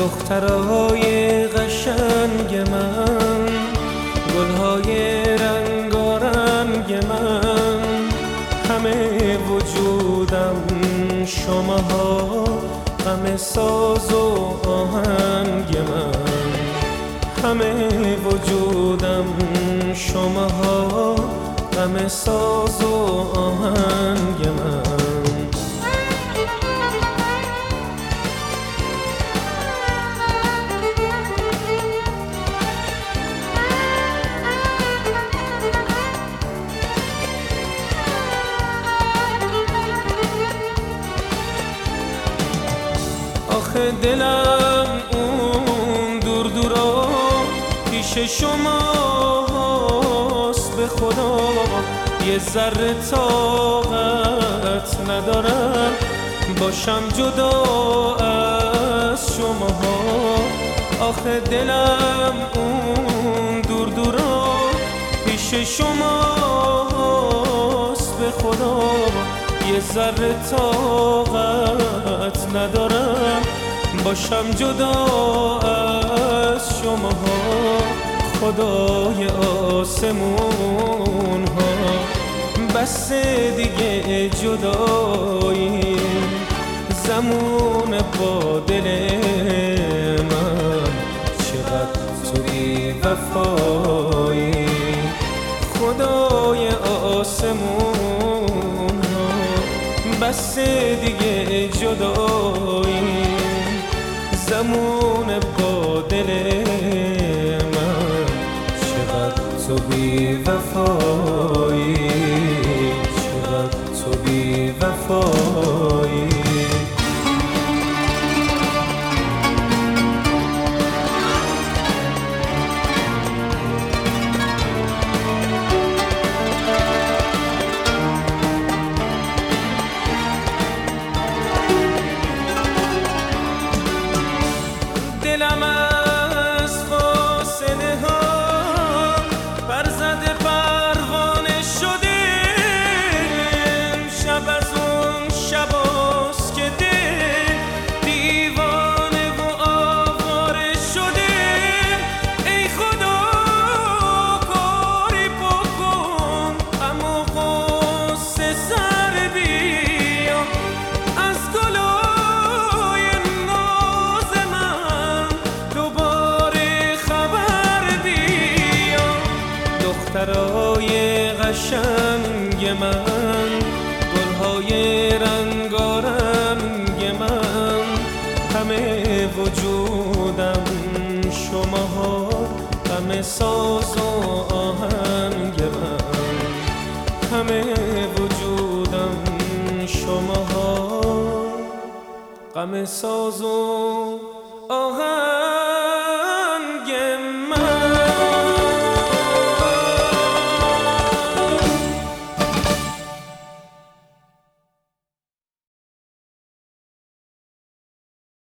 دخترای قشنگ من، گلهای رنگارنگ من، همه وجودم شماها، غم ساز و آهنگ من، همه وجودم شماها، غم ساز و آهنگ من. آخه دلم اون دور دورا پیش شماست، به خدا یه ذره طاقت ندارم باشم جدا از شماها. آخه دلم اون دور دورا پیش شماست، به خدا یه ذره طاقت ندارم باشم جدا از شماها. خدای آسمون ها بس دیگه جدایی، زمون با دل من چقدر تو بی وفایی. خدای آسمون ها بس دیگه جدایی، زمون با دل من چقدر تو بی وفایی، چقدر تو بی وفایی. دلم از فاصله ها برزده پروانه شده، شب از اون شباست که دل دیوانه و آواره شده. ای خدا کاری بکن، اما غصه سر بیا از گلای ناز من، دوباره خبر بیا. دخترای قشنگ من، گلهای رنگارنگ من، همه وجودم شماها، غم ساز و آهنگ من، همه وجودم شماها، غم ساز و آهنگ